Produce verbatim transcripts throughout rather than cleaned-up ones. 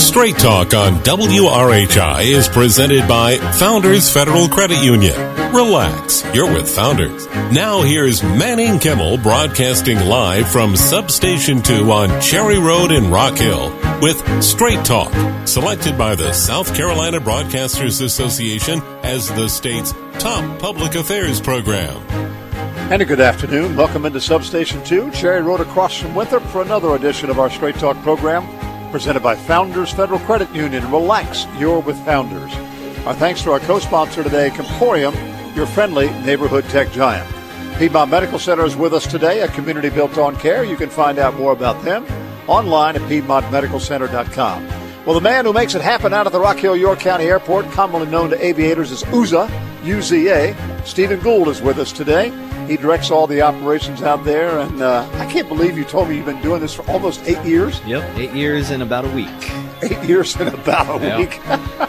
Straight Talk on W R H I is presented by Founders Federal Credit Union. Relax, you're with Founders. Now here's Manning Kimmel broadcasting live from Substation two on Cherry Road in Rock Hill with Straight Talk, selected by the South Carolina Broadcasters Association as the state's top public affairs program. And a good afternoon. Welcome into Substation two, Cherry Road across from Winthrop for another edition of our Straight Talk program presented by Founders Federal Credit Union. Relax, you're with Founders. Our thanks to our co-sponsor today, Comporium, your friendly neighborhood tech giant. Piedmont Medical Center is with us today, a community built on care. You can find out more about them online at piedmont medical center dot com. Well, the man who makes it happen out at the Rock Hill York County Airport, commonly known to aviators as U Z A, U Z A, Stephen Gould is with us today. He directs all the operations out there, and uh, I can't believe you told me you've been doing this for almost eight years. Yep, eight years in about a week. Eight years in about a yep. week.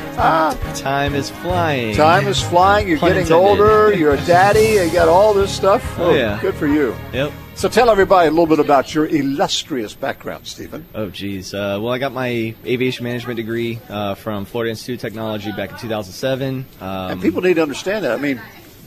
Time is flying. Time is flying. You're Pun getting intended. older. You're a daddy. You got all this stuff. Oh, yeah. Good for you. Yep. So tell everybody a little bit about your illustrious background, Stephen. Oh, geez. Uh, well, I got my aviation management degree uh, from Florida Institute of Technology back in two thousand seven. Um, and people need to understand that. I mean,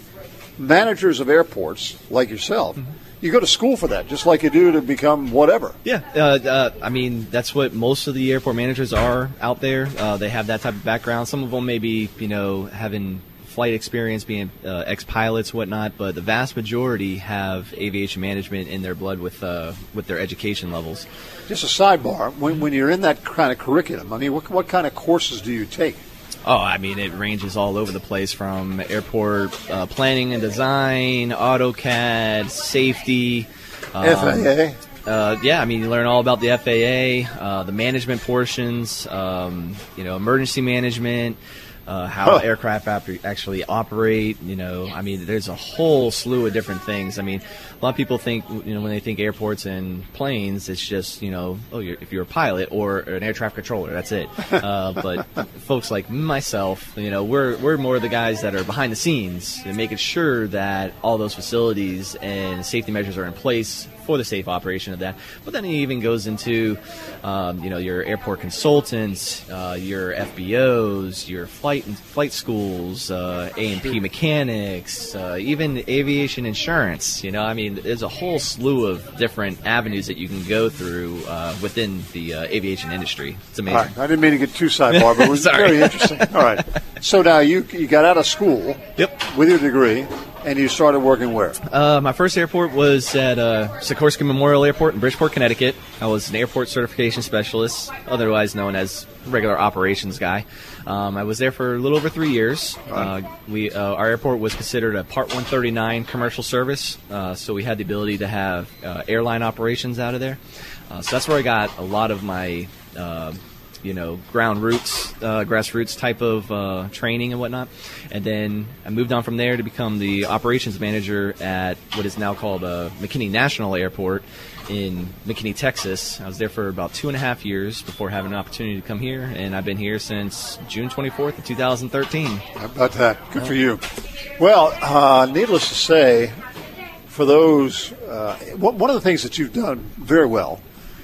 managers of airports like yourself, mm-hmm. you go to school for that, just like you do to become whatever. Yeah. Uh, uh, I mean, that's what most of the airport managers are out there. Uh, they have that type of background. Some of them maybe, you know, having flight experience, being uh, ex-pilots, whatnot, but the vast majority have aviation management in their blood with uh, with their education levels. Just a sidebar, when when you're in that kind of curriculum, I mean, what what kind of courses do you take? Oh, I mean, it ranges all over the place from airport uh, planning and design, AutoCAD, safety. Um, F A A. Uh, yeah, I mean, you learn all about the F A A, uh, the management portions, um, you know, emergency management, uh, how huh. aircraft ap- actually operate. You know, I mean, there's a whole slew of different things. I mean, a lot of people think, you know, when they think airports and planes, it's just, you know, oh, you're, if you're a pilot or an air traffic controller, that's it. Uh, but folks like myself, you know, we're we're more the guys that are behind the scenes and making sure that all those facilities and safety measures are in place for the safe operation of that. But then it even goes into, um, you know, your airport consultants, uh, your F B Os, your flight flight schools, uh, A and P mechanics, uh, even aviation insurance. You know, I mean, there's a whole slew of different avenues that you can go through uh, within the uh, aviation industry. It's amazing. All right. I didn't mean to get too sidebar, but it was very interesting. All right. So now you you got out of school Yep. with your degree, and you started working where? Uh, my first airport was at uh, Sikorsky Memorial Airport in Bridgeport, Connecticut. I was an airport certification specialist, otherwise known as regular operations guy. Um, I was there for a little over three years. Uh, we uh, our airport was considered a Part one thirty-nine commercial service, uh, so we had the ability to have uh, airline operations out of there. Uh, so that's where I got a lot of my uh, you know, ground roots, uh, grassroots type of uh, training and whatnot. And then I moved on from there to become the operations manager at what is now called uh, McKinney National Airport in McKinney, Texas. I was there for about two and a half years before having an opportunity to come here, and I've been here since June twenty-fourth of two thousand thirteen. How about that? Good yeah. for you. Well, uh, needless to say, for those, uh, one of the things that you've done very well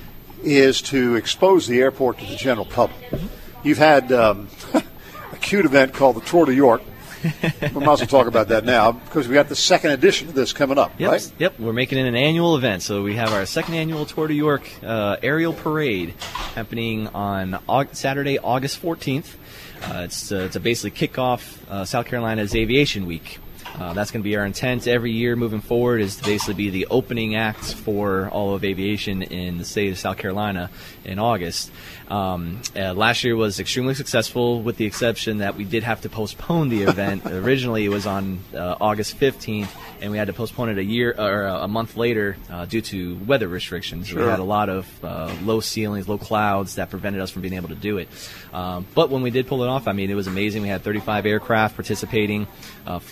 is to expose the airport to the general public. You've had um, a cute event called the Tour de York. We might as well talk about that now because we got the second edition of this coming up, yep, right? Yep, we're making it an annual event. So we have our second annual Tour de York uh, aerial parade happening on Aug- Saturday, August fourteenth. Uh, it's, uh, to basically kick off uh, South Carolina's Aviation Week. Uh, that's going to be our intent every year moving forward, is to basically be the opening act for all of aviation in the state of South Carolina in August. Um, uh, last year was extremely successful, with the exception that we did have to postpone the event. Originally, it was on uh, August fifteenth, and we had to postpone it a year or a month later uh, due to weather restrictions. Sure. We had a lot of uh, low ceilings, low clouds that prevented us from being able to do it. Um, but when we did pull it off, I mean, it was amazing. We had thirty-five aircraft participating, uh, flew over all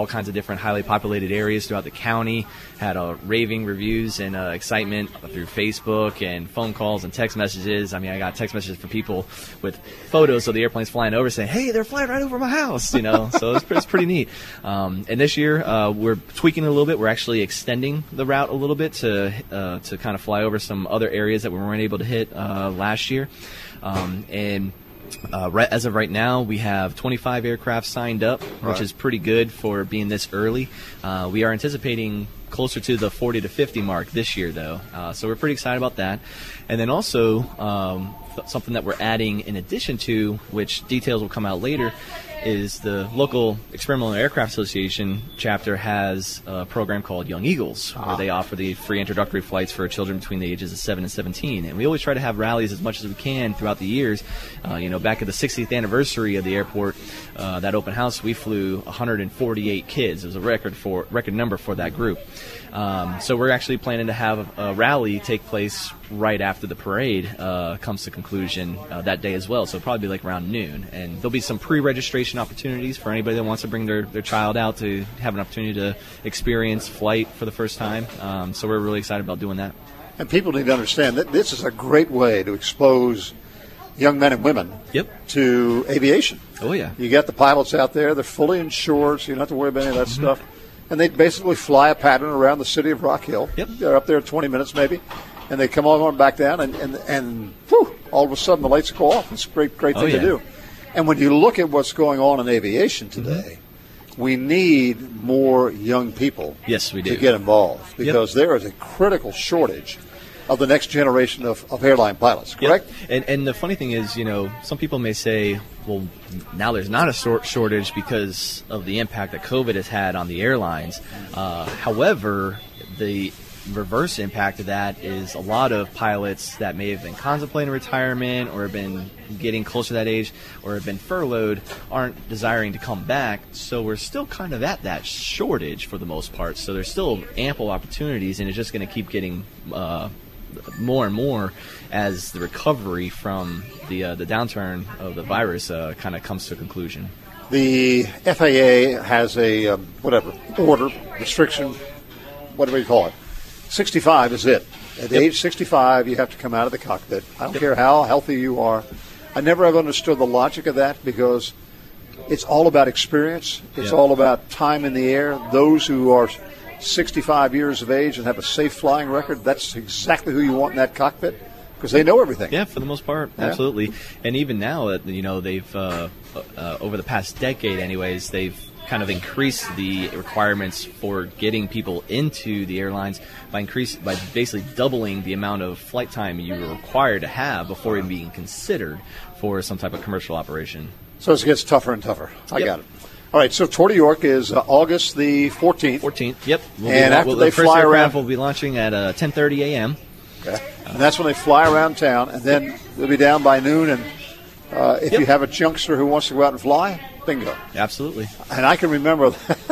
all kinds of different highly populated areas throughout the county. Had uh, raving reviews and uh, excitement through Facebook and phone calls and text messages. I mean, I got text messages from people with photos of the airplanes flying over saying, hey, they're flying right over my house, you know. So it's, it's pretty neat. Um, and this year, uh, we're tweaking it a little bit. We're actually extending the route a little bit to uh, to kind of fly over some other areas that we weren't able to hit uh, last year. Um, and Uh, right, as of right now, we have twenty-five aircraft signed up, which right. is pretty good for being this early. Uh, we are anticipating closer to the forty to fifty mark this year, though. Uh, so we're pretty excited about that. And then also um, th- something that we're adding in addition to, which details will come out later, is the local Experimental Aircraft Association chapter has a program called Young Eagles, ah. where they offer the free introductory flights for children between the ages of seven and seventeen. And we always try to have rallies as much as we can throughout the years. Uh, you know, back at the sixtieth anniversary of the airport, uh, that open house, we flew one hundred forty-eight kids. It was a record for record number for that group. Um, so we're actually planning to have a, a rally take place right after the parade uh, comes to conclusion uh, that day as well. So it'll probably be like around noon. And there'll be some pre-registration opportunities for anybody that wants to bring their, their child out to have an opportunity to experience flight for the first time. Um, so we're really excited about doing that. And people need to understand that this is a great way to expose young men and women yep. to aviation. Oh, yeah. You got the pilots out there. They're fully insured, so you don't have to worry about any of that mm-hmm. stuff. And they basically fly a pattern around the city of Rock Hill. Yep. They're up there twenty minutes maybe. And they come on back down, and, and, and whew, all of a sudden the lights go off. It's a great, great thing oh, yeah. to do. And when you look at what's going on in aviation today, mm-hmm. we need more young people yes, we do. to get involved because yep. there is a critical shortage of the next generation of, of airline pilots, correct? Yep. And and the funny thing is, you know, some people may say, well, now there's not a short shortage because of the impact that COVID has had on the airlines. Uh, however, the reverse impact of that is a lot of pilots that may have been contemplating retirement or have been getting close to that age or have been furloughed aren't desiring to come back. So we're still kind of at that shortage for the most part. So there's still ample opportunities, and it's just going to keep getting uh, more and more as the recovery from the uh, the downturn of the virus uh, kind of comes to a conclusion. The F A A has a um, whatever order, restriction, whatever you call it. sixty-five is it. At yep. age sixty-five, you have to come out of the cockpit. I don't yep. care how healthy you are. I never have understood the logic of that because it's all about experience. It's yep. all about time in the air. Those who are sixty-five years of age and have a safe flying record, that's exactly who you want in that cockpit because they know everything. Yeah, for the most part, yeah. absolutely. And even now, you know, they've uh, uh, over the past decade, anyways, they've kind of increase the requirements for getting people into the airlines by increase by basically doubling the amount of flight time you were required to have before even being considered for some type of commercial operation. So it gets tougher and tougher. I yep. got it. All right, so Tour de York is uh, August the fourteenth. fourteenth, yep. We'll and be, after we'll, they the first fly aircraft around, will be launching at uh, ten thirty a.m. Okay, and that's when they fly around town, and then they'll be down by noon. And uh, if yep. you have a youngster who wants to go out and fly, bingo. Absolutely. And I can remember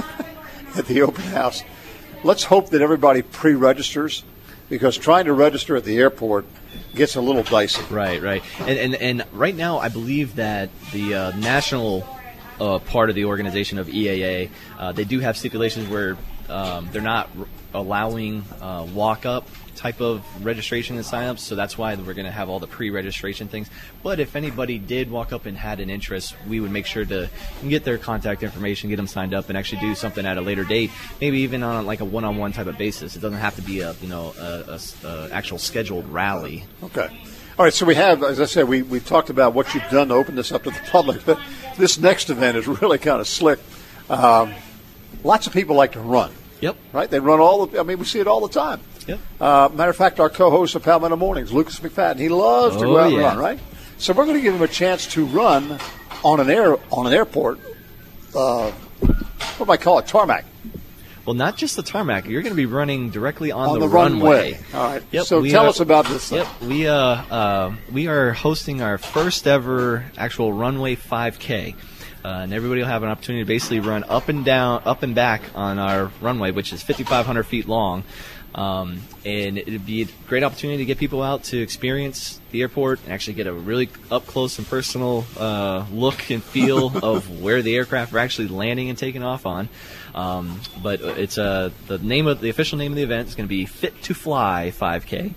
at the open house, let's hope that everybody pre-registers because trying to register at the airport gets a little dicey. Right, right. And and, and right now I believe that the uh, national uh, part of the organization of E A A, uh, they do have stipulations where um, they're not r- allowing uh, walk-up type of registration and sign-ups, so that's why we're going to have all the pre-registration things. But if anybody did walk up and had an interest, we would make sure to get their contact information, get them signed up, and actually do something at a later date, maybe even on like a one-on-one type of basis. It doesn't have to be a you know a, a, a actual scheduled rally. Okay. All right, so we have, as I said, we we talked about what you've done to open this up to the public, but this next event is really kind of slick. Um, lots of people like to run. Yep. Right? They run all the, I mean, we see it all the time. Yep. Uh, matter of fact, our co-host of Palmetto Mornings, Lucas McFadden, he loves to oh, go out yeah. and run, right? So we're going to give him a chance to run on an air on an airport. Uh, what do I call it? Tarmac. Well, not just the tarmac. You're going to be running directly on, on the, the runway. runway. All right. Yep, so tell are, us about this. Yep. Thing. We uh, uh we are hosting our first ever actual runway five K. Uh, and everybody will have an opportunity to basically run up and down, up and back on our runway, which is fifty-five hundred feet long. Um, and it'd be a great opportunity to get people out to experience the airport and actually get a really up close and personal uh, look and feel of where the aircraft are actually landing and taking off on. Um, but it's uh, the name of the official name of the event is going to be Fit to Fly five K.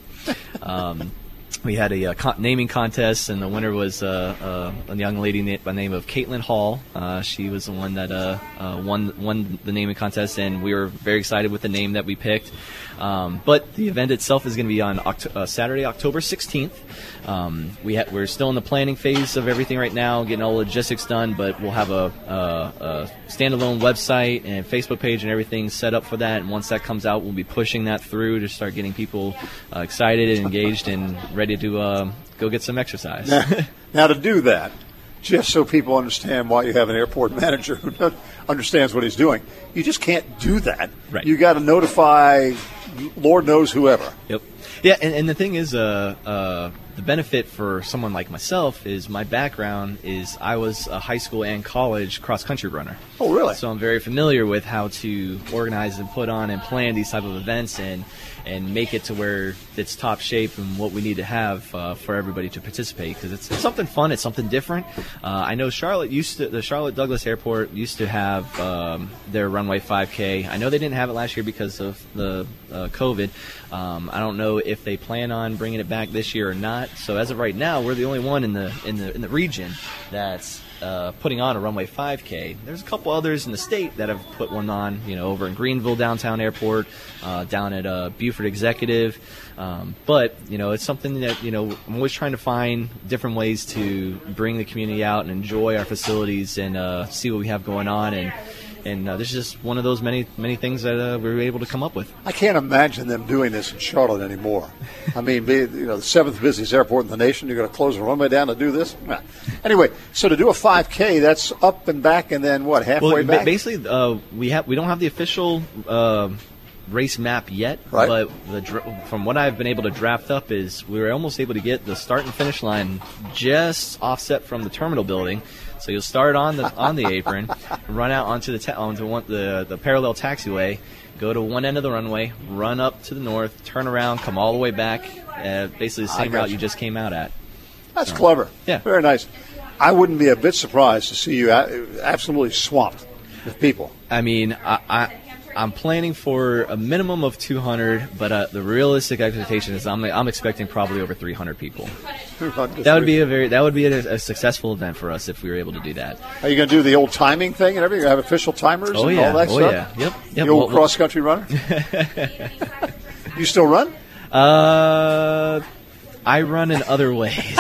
Um, we had a, uh con- naming contest, and the winner was uh, uh, a young lady na- by the name of Caitlin Hall. Uh, she was the one that uh, uh, won won the naming contest, and we were very excited with the name that we picked. Um, but the event itself is going to be on Oct- uh, Saturday, October sixteenth. Um, we ha- we're still in the planning phase of everything right now, getting all the logistics done, but we'll have a, a, a standalone website and Facebook page and everything set up for that. And once that comes out, we'll be pushing that through to start getting people uh, excited and engaged and ready to uh, go get some exercise. Now, now, to do that, just so people understand why you have an airport manager who understands what he's doing, you just can't do that. Right. You got to notify Lord knows whoever. Yep. Yeah, and, and the thing is, uh, uh, the benefit for someone like myself is my background is I was a high school and college cross-country runner. Oh, really? So I'm very familiar with how to organize and put on and plan these type of events and and make it to where it's top shape and what we need to have uh, for everybody to participate, because it's, it's something fun, it's something different. Uh, I know Charlotte used to, the Charlotte Douglas Airport used to have um, their runway five K. I know they didn't have it last year because of the uh, COVID. Um, I don't know if they plan on bringing it back this year or not. So as of right now, we're the only one in the in the in the region that's uh, putting on a runway five K. There's a couple others in the state that have put one on, you know, over in Greenville downtown airport, uh, down at uh, Buford Executive. Um, but you know, it's something that, you know, I'm always trying to find different ways to bring the community out and enjoy our facilities and uh, see what we have going on. And And uh, this is just one of those many many things that uh, we were able to come up with. I can't imagine them doing this in Charlotte anymore. I mean, be, you know, the seventh busiest airport in the nation, you're going to close the runway down to do this? Nah. Anyway, so to do a five K, that's up and back and then what, halfway well, back? Basically, uh, we have we don't have the official uh, race map yet, right. But the, from what I've been able to draft up is we were almost able to get the start and finish line just offset from the terminal building. So you'll start on the on the apron, run out onto the ta- onto one, the the parallel taxiway, go to one end of the runway, run up to the north, turn around, come all the way back, uh, basically the same route you. you just came out at. That's so, clever. Yeah, very nice. I wouldn't be a bit surprised to see you absolutely swamped with people. I mean, I. I I'm planning for a minimum of two hundred, but uh, the realistic expectation is I'm I'm expecting probably over three hundred people. That would be a very that would be a, a successful event for us if we were able to do that. Are you going to do the old timing thing and everything? You have official timers oh, and yeah. all that oh, stuff? Yeah. Yep. yep. The old well, cross country runner. You still run? Uh, I run in other ways.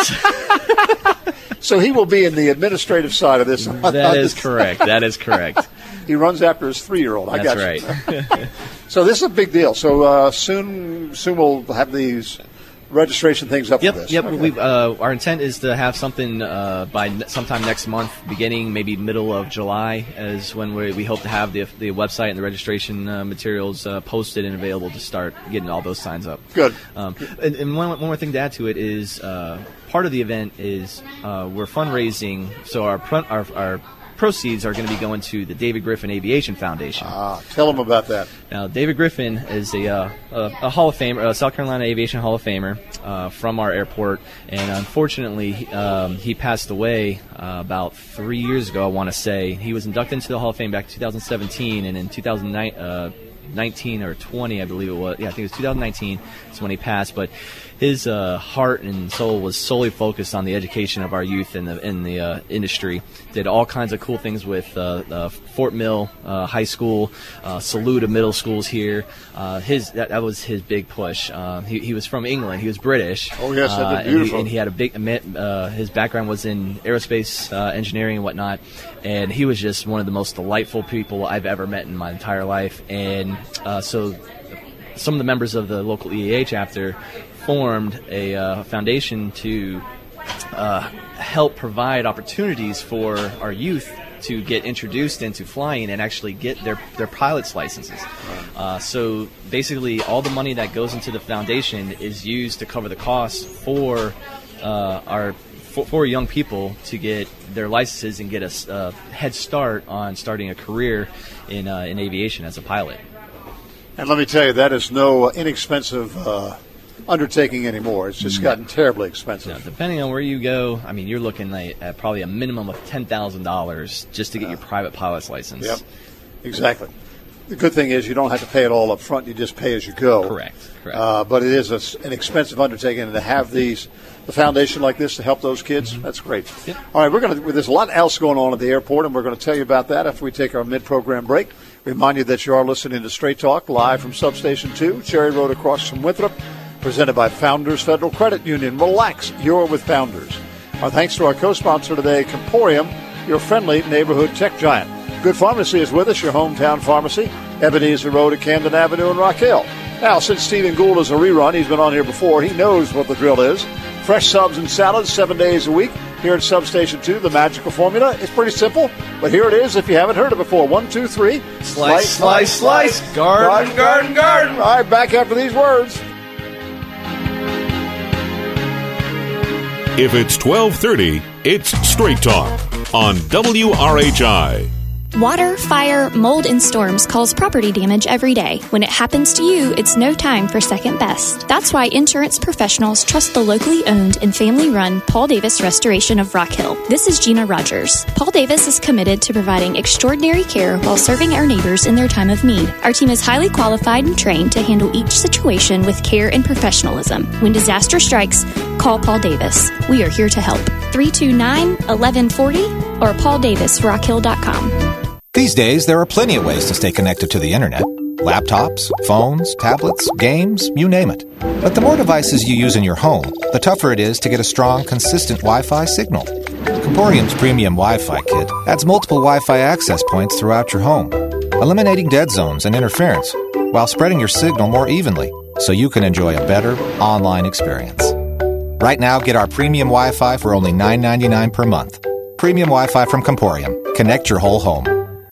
So he will be in the administrative side of this. That is correct. That is correct. He runs after his three-year-old. I got That's you. right. So this is a big deal. So uh, soon, soon we'll have these registration things up yep, for this. Yep. Okay. We've, uh, our intent is to have something uh, by ne- sometime next month, beginning maybe middle of July, is when we, we hope to have the the website and the registration uh, materials uh, posted and available to start getting all those signs up. Good. Um, and and one, one more thing to add to it is uh, part of the event is uh, we're fundraising, so our pr- our, our proceeds are going to be going to the David Griffin Aviation Foundation. Ah, tell them about that. Now, David Griffin is a, uh, a, a Hall of Famer, a South Carolina Aviation Hall of Famer uh, from our airport, and unfortunately, um, he passed away uh, about three years ago, I want to say. He was inducted into the Hall of Fame back in two thousand seventeen, and in two thousand nineteen or twenty, I believe it was. Yeah, I think it was two thousand nineteen is when he passed, but his uh, heart and soul was solely focused on the education of our youth in the in the uh, industry. Did all kinds of cool things with uh, uh, Fort Mill uh, High School, uh, Saluda Middle Schools here. Uh, his that, that was his big push. Uh, he, he was from England. He was British. Oh yes, uh, that'd be beautiful. And he, and he had a big. Uh, his background was in aerospace uh, engineering and whatnot, and he was just one of the most delightful people I've ever met in my entire life. And uh, so, some of the members of the local E A A chapter formed a uh, foundation to uh, help provide opportunities for our youth to get introduced into flying and actually get their, their pilot's licenses. Uh, so basically all the money that goes into the foundation is used to cover the costs for uh, our for, for young people to get their licenses and get a uh, head start on starting a career in uh, in aviation as a pilot. And let me tell you, that is no inexpensive uh, undertaking anymore. It's just gotten terribly expensive. No, depending on where you go, I mean, you're looking like at probably a minimum of ten thousand dollars just to get your private pilot's license. Yep, exactly. The good thing is you don't have to pay it all up front. You just pay as you go. Correct. Correct. Uh, but it is a, an expensive undertaking, and to have these, the foundation like this to help those kids, mm-hmm. that's great. Yep. All right, we're going to. There's a lot else going on at the airport, and we're going to tell you about that after we take our mid-program break. Remind you that you are listening to Straight Talk live from Substation two, Cherry Road across from Winthrop, presented by Founders Federal Credit Union. Relax, you're with Founders. Our thanks to our co-sponsor today, Comporium, your friendly neighborhood tech giant. Good Pharmacy is with us, your hometown pharmacy, Ebenezer Road at Camden Avenue in Rock Hill. Now, since Stephen Gould is a rerun, he's been on here before, he knows what the drill is. Fresh subs and salads seven days a week here at Substation two, the magical formula. It's pretty simple, but here it is if you haven't heard it before. One, two, three. Slice, slice, slice. slice. Garden, garden, garden, garden. All right, back after these words. If it's twelve thirty, it's Straight Talk on W R H I. Water, fire, mold, and storms cause property damage every day. When it happens to you, it's no time for second best. That's why insurance professionals trust the locally owned and family-run Paul Davis Restoration of Rock Hill. This is Gina Rogers. Paul Davis is committed to providing extraordinary care while serving our neighbors in their time of need. Our team is highly qualified and trained to handle each situation with care and professionalism. When disaster strikes, call Paul Davis. We are here to help. three two nine, one one four zero or paul davis rock hill dot com. These days, there are plenty of ways to stay connected to the Internet. Laptops, phones, tablets, games, you name it. But the more devices you use in your home, the tougher it is to get a strong, consistent Wi-Fi signal. Comporium's Premium Wi-Fi Kit adds multiple Wi-Fi access points throughout your home, eliminating dead zones and interference, while spreading your signal more evenly, so you can enjoy a better online experience. Right now, get our Premium Wi-Fi for only nine ninety-nine per month. Premium Wi-Fi from Comporium. Connect your whole home.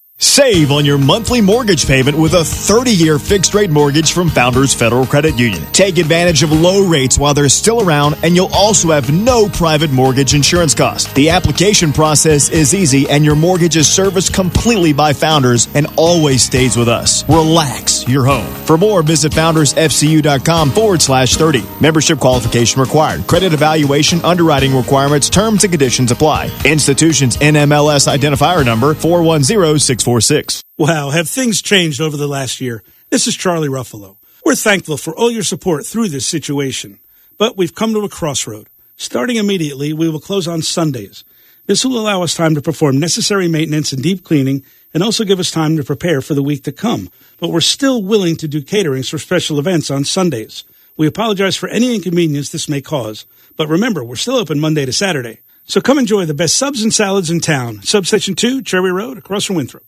Save on your monthly mortgage payment with a thirty-year fixed-rate mortgage from Founders Federal Credit Union. Take advantage of low rates while they're still around, and you'll also have no private mortgage insurance costs. The application process is easy, and your mortgage is serviced completely by Founders and always stays with us. Relax your home. For more, visit foundersfcu.com forward slash 30. Membership qualification required. Credit evaluation, underwriting requirements, terms and conditions apply. Institution's N M L S identifier number four one zero six four six. Wow, have things changed over the last year? This is Charlie Ruffalo. We're thankful for all your support through this situation, but we've come to a crossroad. Starting immediately, we will close on Sundays. This will allow us time to perform necessary maintenance and deep cleaning and also give us time to prepare for the week to come. But we're still willing to do caterings for special events on Sundays. We apologize for any inconvenience this may cause, but remember, we're still open Monday to Saturday. So come enjoy the best subs and salads in town. Substation two, Cherry Road, across from Winthrop.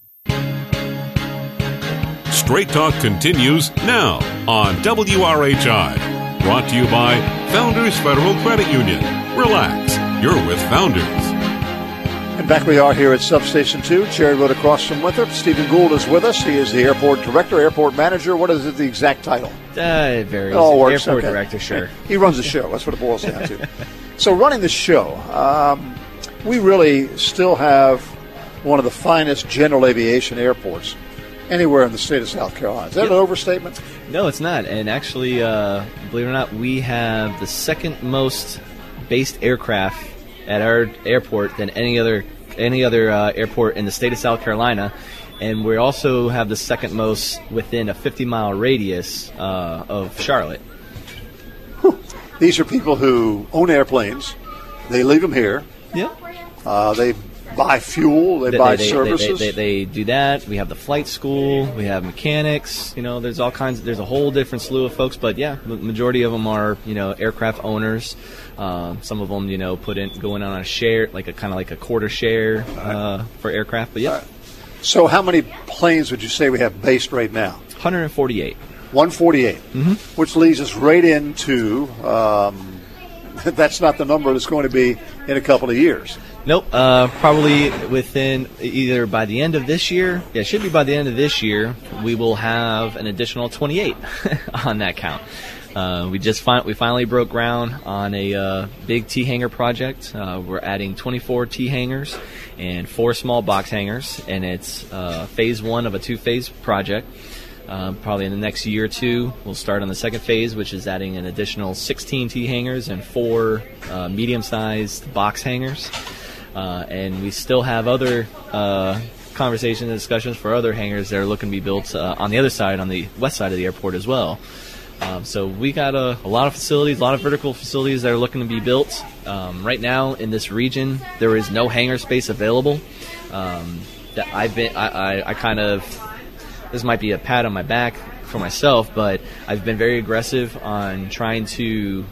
Straight Talk continues now on W R H I. Brought to you by Founders Federal Credit Union. Relax, you're with Founders. And back we are here at Substation two, Cherry Road across from Winthrop. Stephen Gould is with us. He is the airport director, airport manager. What is it, the exact title? Uh, it varies. It all works. Airport okay. director, sure. He runs the show. That's what it boils down to. So running the show, um, we really still have one of the finest general aviation airports anywhere in the state of South Carolina. Is that yep. an overstatement? No, it's not. And actually, uh, believe it or not, we have the second most based aircraft at our airport than any other any other uh, airport in the state of South Carolina. And we also have the second most within a fifty-mile radius uh, of Charlotte. Whew. These are people who own airplanes. They leave them here. Yeah. Uh, they buy fuel. They, they buy they, services. They, they, they, they do that. We have the flight school. We have mechanics. You know, there's all kinds. There's a whole different slew of folks. But yeah, the majority of them are you know aircraft owners. Um, some of them you know put in going on a share, like a kind of like a quarter share uh, for aircraft. But yeah. Right. So how many planes would you say we have based right now? one hundred forty-eight. one forty-eight, mm-hmm. Which leads us right into. Um, that's not the number that's going to be in a couple of years. Nope. Uh, probably within either by the end of this year. Yeah, it should be by the end of this year. We will have an additional twenty-eight on that count. Uh, we just fin- we finally broke ground on a uh, big T hangar project. Uh, we're adding twenty-four T hangars and four small box hangars, and it's uh, phase one of a two-phase project. Uh, probably in the next year or two, we'll start on the second phase, which is adding an additional sixteen T hangars and four uh, medium-sized box hangars. Uh, and we still have other uh, conversations and discussions for other hangars that are looking to be built uh, on the other side, on the west side of the airport as well. Um, so we got a, a lot of facilities, a lot of vertical facilities that are looking to be built. Um, right now in this region, there is no hangar space available. Um, that I've been, I, I, I kind of, this might be a pat on my back for myself, but I've been very aggressive on trying to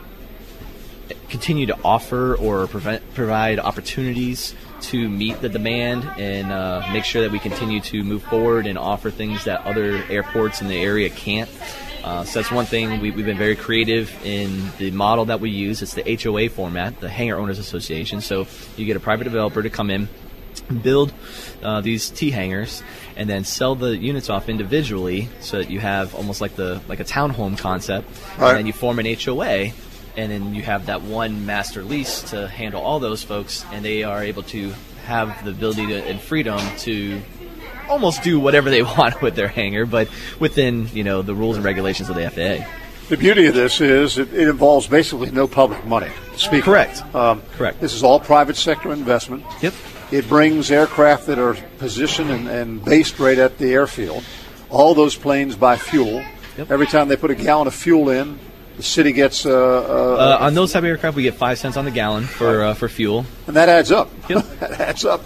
continue to offer or prevent, provide opportunities to meet the demand and uh, make sure that we continue to move forward and offer things that other airports in the area can't. Uh, so that's one thing. We, we've been very creative in the model that we use. It's the H O A format, the Hangar Owners Association. So you get a private developer to come in, build uh, these T hangars, and then sell the units off individually, so that you have almost like the like a townhome concept. Right. And then you form an H O A, and then you have that one master lease to handle all those folks, and they are able to have the ability to, and freedom to almost do whatever they want with their hangar, but within, you know, the rules and regulations of the F A A. The beauty of this is it, it involves basically no public money. Speak Correct. Um, Correct. This is all private sector investment. Yep. It brings aircraft that are positioned and, and based right at the airfield. All those planes buy fuel. Yep. Every time they put a gallon of fuel in, the city gets uh, uh, uh, on those type of aircraft, we get five cents on the gallon for uh, for fuel, and that adds up. Yep. That adds up,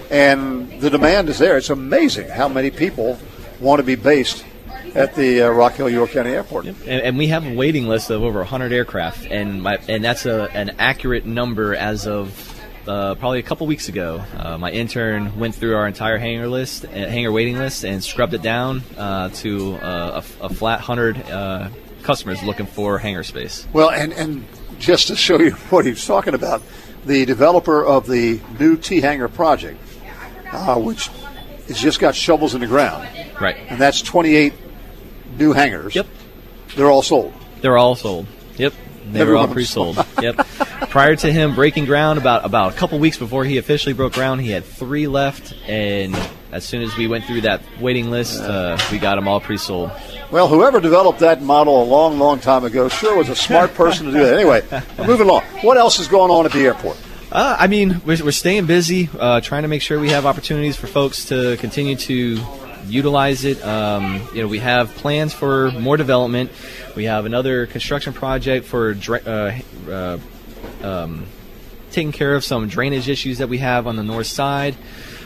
and the demand is there. It's amazing how many people want to be based at the uh, Rock Hill York County Airport. Yep. And, and we have a waiting list of over one hundred aircraft, and my, and that's a, an accurate number as of uh, probably a couple weeks ago. Uh, my intern went through our entire hangar list, uh, hangar waiting list, and scrubbed it down uh, to uh, a, a flat hundred. Uh, customers looking for hangar space. Well, and, and just to show you what he was talking about, the developer of the new T-Hangar project, uh, which has just got shovels in the ground. Right. And that's twenty-eight new hangars. Yep. They're all sold. They're all sold. Yep. They Everyone were all pre-sold. Yep. Prior to him breaking ground, about, about a couple weeks before he officially broke ground, he had three left, and as soon as we went through that waiting list, uh, we got them all pre-sold. Well, whoever developed that model a long, long time ago sure was a smart person to do that. Anyway, moving along. What else is going on at the airport? Uh, I mean, we're, we're staying busy, uh, trying to make sure we have opportunities for folks to continue to utilize it. Um, you know, we have plans for more development. We have another construction project for dra- uh, uh, um, taking care of some drainage issues that we have on the north side.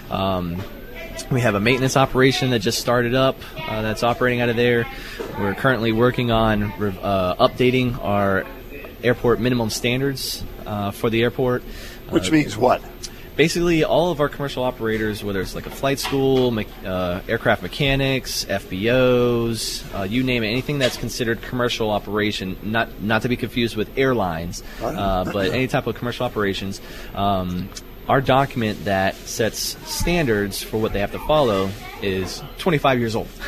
Um, We have a maintenance operation that just started up uh, that's operating out of there. We're currently working on uh, updating our airport minimum standards uh, for the airport. Which uh, means what? Basically, all of our commercial operators, whether it's like a flight school, me- uh, aircraft mechanics, F B Os, uh, you name it, anything that's considered commercial operation, not not to be confused with airlines, uh, but any type of commercial operations. Um, Our document that sets standards for what they have to follow is twenty-five years old.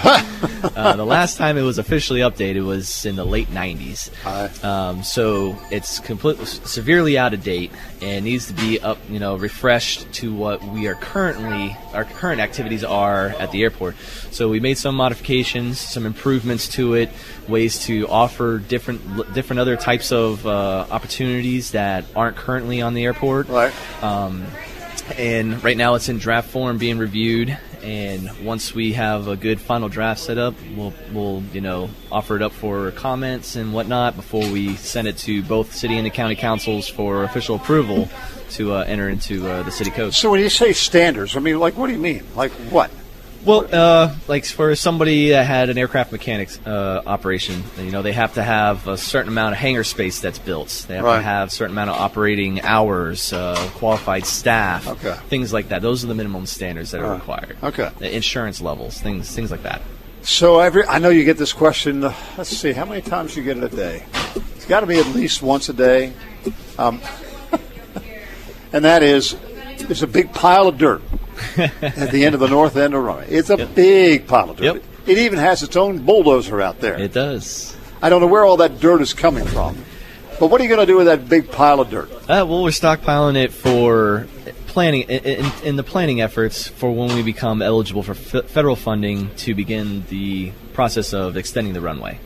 uh, the last time it was officially updated was in the late nineties. Um, so it's completely severely out of date and needs to be up, you know, refreshed to what we are currently, our current activities are at the airport. So we made some modifications, some improvements to it, ways to offer different different other types of uh, opportunities that aren't currently on the airport. Right. Um, and right now it's in draft form being reviewed, and once we have a good final draft set up, we'll, we'll you know, offer it up for comments and whatnot before we send it to both city and the county councils for official approval to uh, enter into uh, the city code. So when you say standards, I mean, like, what do you mean? Like what? Well, uh, like for somebody that had an aircraft mechanics uh, operation, you know, they have to have a certain amount of hangar space that's built. They have right. to have a certain amount of operating hours, uh, qualified staff, okay. things like that. Those are the minimum standards that are uh, required. Okay. The insurance levels, things things like that. So every I know you get this question, uh, let's see, how many times you get it a day? It's got to be at least once a day. Um, and that is, there's a big pile of dirt at the end of the north end of runway. It's a yep. big pile of dirt. Yep. It even has its own bulldozer out there. It does. I don't know where all that dirt is coming from. But what are you going to do with that big pile of dirt? Uh, well, we're stockpiling it for planning in, in the planning efforts for when we become eligible for f- federal funding to begin the process of extending the runway.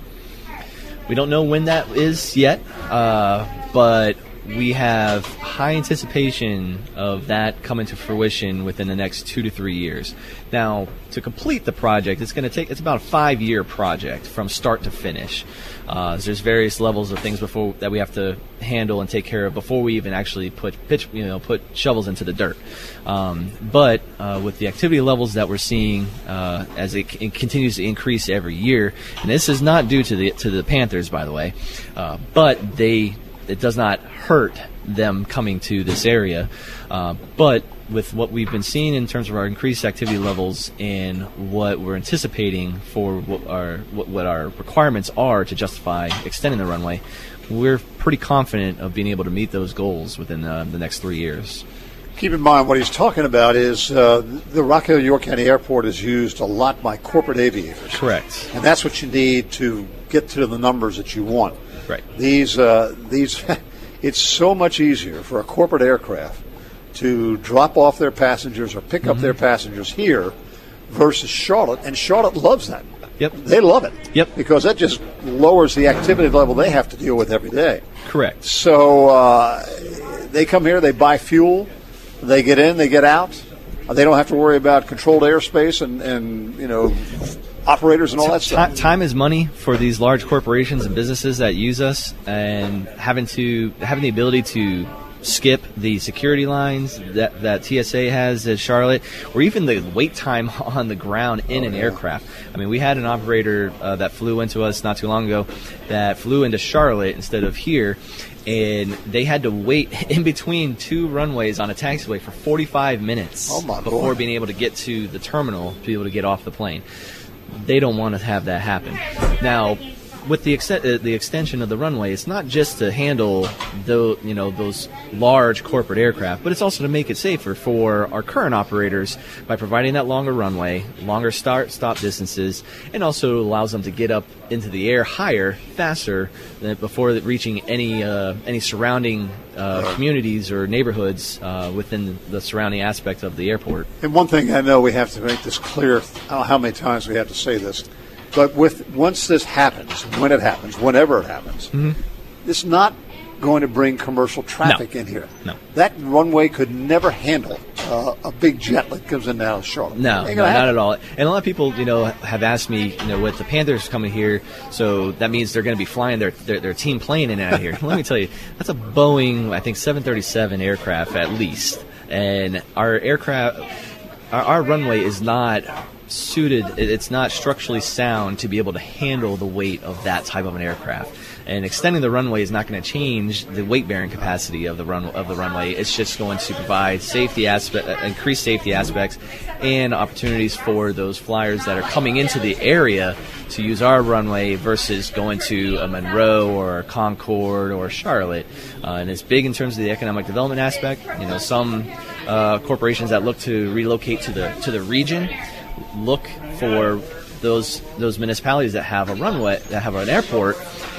We don't know when that is yet, uh, but we have high anticipation of that coming to fruition within the next two to three years. Now, to complete the project, it's going to take, it's about a five-year project from start to finish. Uh, there's various levels of things before that we have to handle and take care of before we even actually put pitch, you know, put shovels into the dirt. Um, but uh, with the activity levels that we're seeing uh, as it, it continues to increase every year, and this is not due to the to the Panthers, by the way, uh, but they it does not hurt them coming to this area. Uh, but with what we've been seeing in terms of our increased activity levels and what we're anticipating for what our what, what our requirements are to justify extending the runway, we're pretty confident of being able to meet those goals within uh, the next three years. Keep in mind what he's talking about is uh, the Rock Hill York County Airport is used a lot by corporate aviators. Correct. And that's what you need to get to the numbers that you want. Right. These, uh, these, it's so much easier for a corporate aircraft to drop off their passengers or pick mm-hmm. up their passengers here versus Charlotte, and Charlotte loves that. Yep. They love it. Yep. Because that just lowers the activity level they have to deal with every day. Correct. So uh, they come here, they buy fuel, they get in, they get out. They don't have to worry about controlled airspace and, and you know, operators and all that stuff. Time is money for these large corporations and businesses that use us, and having to having the ability to skip the security lines that, that T S A has at Charlotte, or even the wait time on the ground in an aircraft. I mean, we had an operator uh, that flew into us not too long ago that flew into Charlotte instead of here, and they had to wait in between two runways on a taxiway for forty-five minutes oh my before boy. being able to get to the terminal to be able to get off the plane. They don't want to have that happen. Now, with the ex- uh, the extension of the runway, it's not just to handle the, you know, those large corporate aircraft, but it's also to make it safer for our current operators by providing that longer runway, longer start stop distances, and also allows them to get up into the air higher, faster than before reaching any uh, any surrounding uh, communities or neighborhoods uh, within the surrounding aspect of the airport. And one thing I know we have to make this clear, I don't know how many times we have to say this, but with once this happens, when it happens, whenever it happens, mm-hmm. it's not going to bring commercial traffic no. in here. No. That runway could never handle uh, a big jet that comes in now Charlotte. No, no not at all. And a lot of people, you know, have asked me, you know, with the Panthers coming here, so that means they're going to be flying their, their their team plane in and out of here. Let me tell you, that's a Boeing, I think, seven thirty-seven aircraft at least. And our aircraft, our, our runway is not suited, it's not structurally sound to be able to handle the weight of that type of an aircraft. And extending the runway is not going to change the weight-bearing capacity of the run of the runway. It's just going to provide safety aspect, increased safety aspects, and opportunities for those flyers that are coming into the area to use our runway versus going to a Monroe or a Concord or Charlotte. Uh, and it's big in terms of the economic development aspect. You know, some uh, corporations that look to relocate to the to the region look for those those municipalities that have a runway, that have an airport,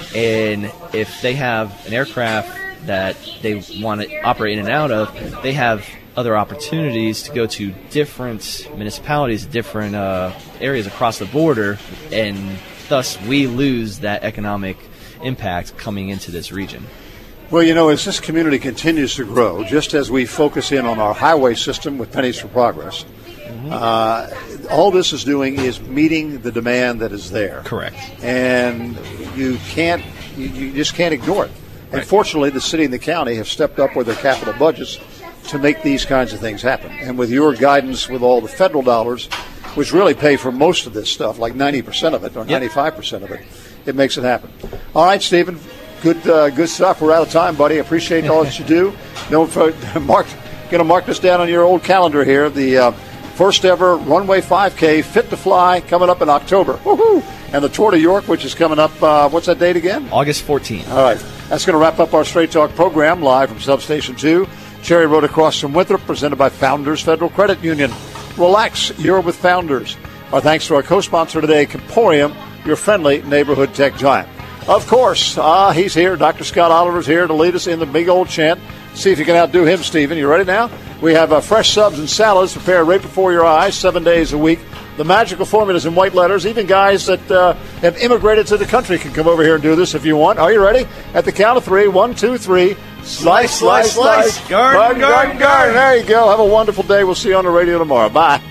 and if they have an aircraft that they want to operate in and out of, they have other opportunities to go to different municipalities, different uh, areas across the border, and thus we lose that economic impact coming into this region. Well, you know, as this community continues to grow, just as we focus in on our highway system with Pennies for Progress, mm-hmm. uh, all this is doing is meeting the demand that is there. Correct. And you can't, you, you just can't ignore it. Right. And fortunately, the city and the county have stepped up with their capital budgets to make these kinds of things happen. And with your guidance with all the federal dollars, which really pay for most of this stuff, like ninety percent of it or yep. ninety-five percent of it, it makes it happen. All right, Stephen, good uh, good stuff. We're out of time, buddy. Appreciate all that you do. No, mark, going to mark this down on your old calendar here. The uh, first ever Runway five K, Fit to Fly, coming up in October. Woohoo! And the Tour de York, which is coming up, uh, what's that date again? August fourteenth. All right. That's going to wrap up our Straight Talk program live from Substation two. Cherry Road across from Winthrop, presented by Founders Federal Credit Union. Relax, you're with Founders. Our thanks to our co-sponsor today, Comporium, your friendly neighborhood tech giant. Of course, uh, he's here. Doctor Scott Oliver's here to lead us in the big old chant. See if you can outdo him, Stephen. You ready now? We have uh, fresh subs and salads prepared right before your eyes, seven days a week. The magical formulas in white letters. Even guys that uh, have immigrated to the country can come over here and do this if you want. Are you ready? At the count of three, one, two, three. Slice, slice, slice. Garden, garden, garden, garden. There you go. Have a wonderful day. We'll see you on the radio tomorrow. Bye.